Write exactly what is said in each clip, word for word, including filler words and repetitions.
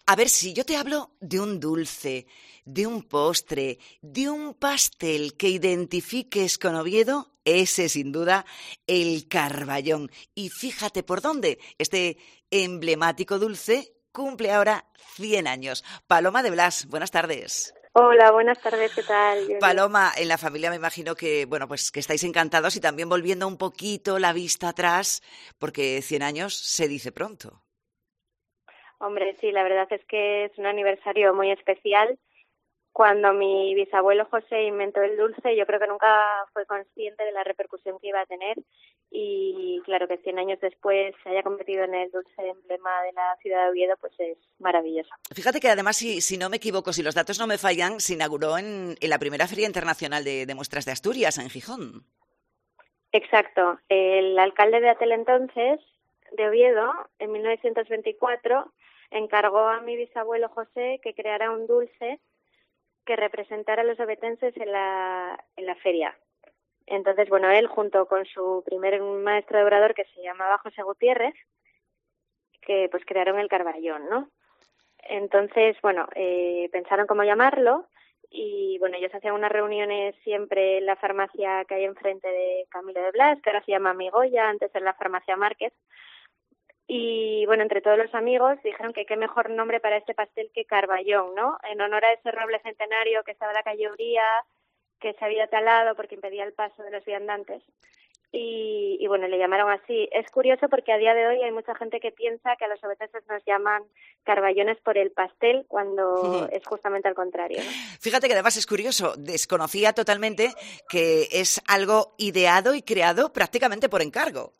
A ver, si yo te hablo de un dulce, de un postre, de un pastel que identifiques con Oviedo, ese sin duda el Carballón. Y fíjate por dónde, este emblemático dulce cumple ahora cien años. Paloma de Blas, buenas tardes. Hola, buenas tardes, ¿qué tal? Yo bien. Paloma, en la familia me imagino que, bueno, pues que estáis encantados y también volviendo un poquito la vista atrás, porque cien años se dice pronto. Hombre, sí, la verdad es que es un aniversario muy especial. Cuando mi bisabuelo José inventó el dulce, yo creo que nunca fue consciente de la repercusión que iba a tener y claro que cien años después se haya convertido en el dulce emblema de la ciudad de Oviedo, pues es maravilloso. Fíjate que además, si, si no me equivoco, si los datos no me fallan, se inauguró en, en la primera Feria Internacional de, de Muestras de Asturias, en Gijón. Exacto. El alcalde de aquel entonces, de Oviedo, en mil novecientos veinticuatro, encargó a mi bisabuelo José que creara un dulce que representara a los ovetenses en la, en la feria. Entonces, bueno, él junto con su primer maestro de obrador, que se llamaba José Gutiérrez, que pues crearon el Carballón, ¿no? Entonces, bueno, eh, pensaron cómo llamarlo y, bueno, ellos hacían unas reuniones siempre en la farmacia que hay enfrente de Camilo de Blas, que ahora se llama Migoya, antes en la farmacia Márquez. Y, bueno, entre todos los amigos dijeron que qué mejor nombre para este pastel que Carballón, ¿no? En honor a ese roble centenario que estaba en la calle Uría, que se había talado porque impedía el paso de los viandantes. Y, y, bueno, le llamaron así. Es curioso porque a día de hoy hay mucha gente que piensa que a los ovetenses nos llaman carballones por el pastel, cuando es justamente al contrario, ¿no? Fíjate que además es curioso, desconocía totalmente que es algo ideado y creado prácticamente por encargo.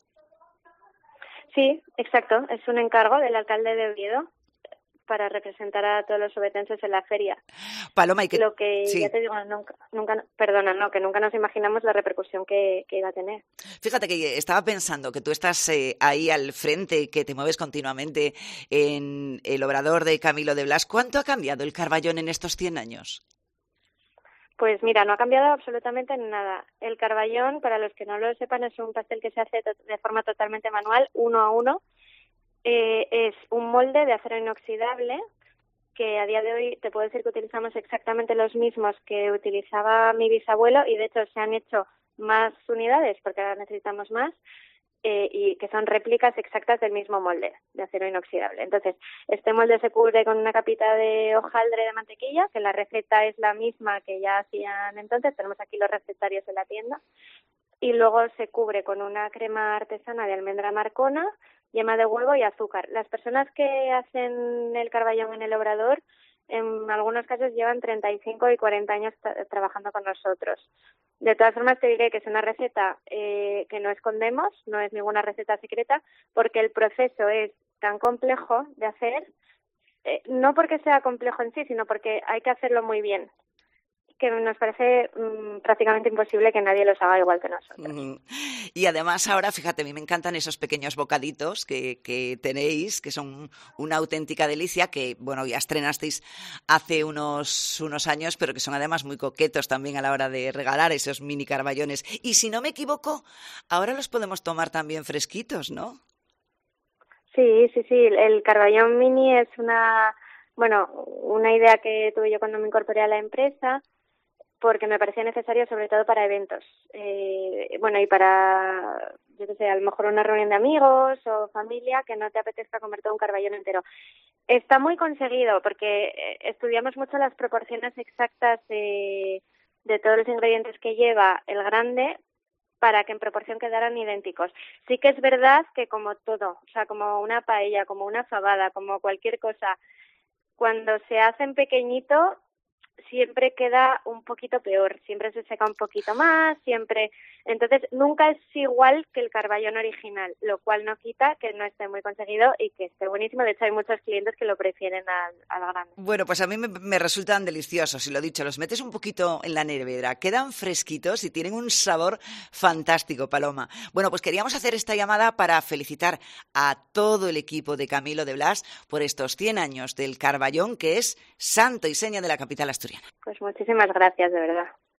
Sí, exacto. Es un encargo del alcalde de Oviedo para representar a todos los ovetenses en la feria. Paloma, y que Lo que sí. ya te digo, nunca, nunca, perdona, no, que nunca nos imaginamos la repercusión que, que iba a tener. Fíjate que estaba pensando que tú estás eh, ahí al frente, que te mueves continuamente en el obrador de Camilo de Blas. ¿Cuánto ha cambiado el Carballón en estos cien años? Pues mira, no ha cambiado absolutamente nada. El Carballón, para los que no lo sepan, es un pastel que se hace de forma totalmente manual, uno a uno. Eh, es un molde de acero inoxidable que a día de hoy te puedo decir que utilizamos exactamente los mismos que utilizaba mi bisabuelo y de hecho se han hecho más unidades porque ahora necesitamos más eh, y que son réplicas exactas del mismo molde de acero inoxidable. Entonces, este molde se cubre con una capita de hojaldre de mantequilla, que la receta es la misma que ya hacían entonces, tenemos aquí los recetarios en la tienda, y luego se cubre con una crema artesana de almendra marcona, yema de huevo y azúcar. Las personas que hacen el Carballón en el obrador, en algunos casos llevan treinta y cinco y cuarenta años tra- trabajando con nosotros. De todas formas, te diré que es una receta eh, que no escondemos, no es ninguna receta secreta, porque el proceso es tan complejo de hacer, eh, no porque sea complejo en sí, sino porque hay que hacerlo muy bien, que nos parece mmm, prácticamente imposible que nadie los haga igual que nosotros. Uh-huh. Y además ahora, fíjate, a mí me encantan esos pequeños bocaditos que, que tenéis, que son una auténtica delicia, que, bueno, ya estrenasteis hace unos, unos años, pero que son además muy coquetos también a la hora de regalar esos mini carballones. Y si no me equivoco, ahora los podemos tomar también fresquitos, ¿no? Sí, sí, sí, el Carballón mini es una, bueno, una idea que tuve yo cuando me incorporé a la empresa, porque me parecía necesario sobre todo para eventos, eh, bueno, y para, yo qué sé, a lo mejor una reunión de amigos o familia que no te apetezca comer todo un Carballón entero. Está muy conseguido porque estudiamos mucho las proporciones exactas de, de todos los ingredientes que lleva el grande para que en proporción quedaran idénticos. Sí que es verdad que como todo, o sea, como una paella, como una fabada, como cualquier cosa, cuando se hace en pequeñito siempre queda un poquito peor, siempre se seca un poquito más, siempre... Entonces, nunca es igual que el Carballón original, lo cual no quita que no esté muy conseguido y que esté buenísimo. De hecho, hay muchos clientes que lo prefieren al, al grande. Bueno, pues a mí me, me resultan deliciosos, y lo dicho, los metes un poquito en la nevera, quedan fresquitos y tienen un sabor fantástico, Paloma. Bueno, pues queríamos hacer esta llamada para felicitar a todo el equipo de Camilo de Blas por estos cien años del Carballón, que es santo y seña de la capital asturiana. Pues muchísimas gracias, de verdad.